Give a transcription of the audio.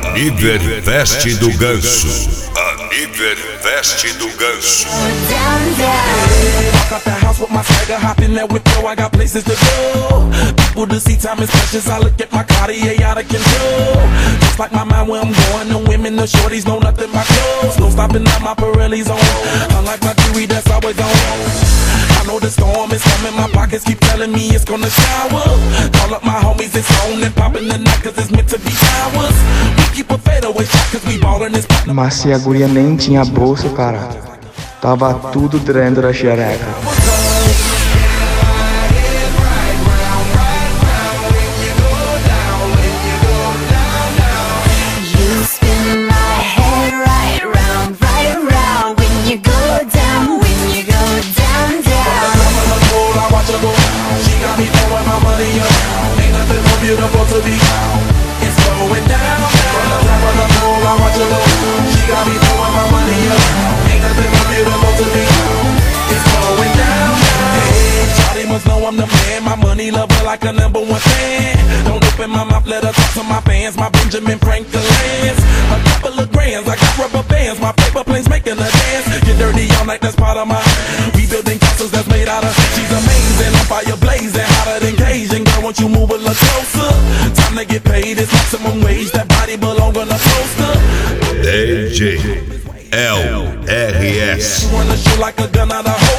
Aniverfest do Ganso. Aniverfest do Ganso. Walk out the house with my swagger, hop in that window, I got places to go. People to see, time is precious, I look at my Cartier out of control. Just like my mind where I'm going, the women, the shorties know nothing but clothes. No stopping at my Pirelli's on, unlike my jewelry that's always on. I know the storm is coming, my pockets keep telling me it's gonna shower. Call up my homies, it's on and popping the night cause it's meant to be ours. We keep a fadeaway shot cause we ballin' this partner. Mas se a guria nem tinha bolsa, cara, tava tudo dentro da xereca. Beautiful to be, it's going down. From the top of the pool, I watch her go. She got me throwing my money up. Ain't nothing more beautiful to be, it's going down. Hey, Charlie must know I'm the man. My money lover like a #1 fan. Don't open my mouth, let her talk to my fans. My Benjamin Franklin's, a couple of grands. I got rubber bands. My paper planes making a dance. Get dirty all night, that's part of my. We building castles that's made out of. She's amazing, on fire blazing, hotter than Cajun. Girl, won't you move a little closer? Time to get paid, it's maximum wage. That body belong on a poster. DJ LRS. Wanna shoot like a gun out of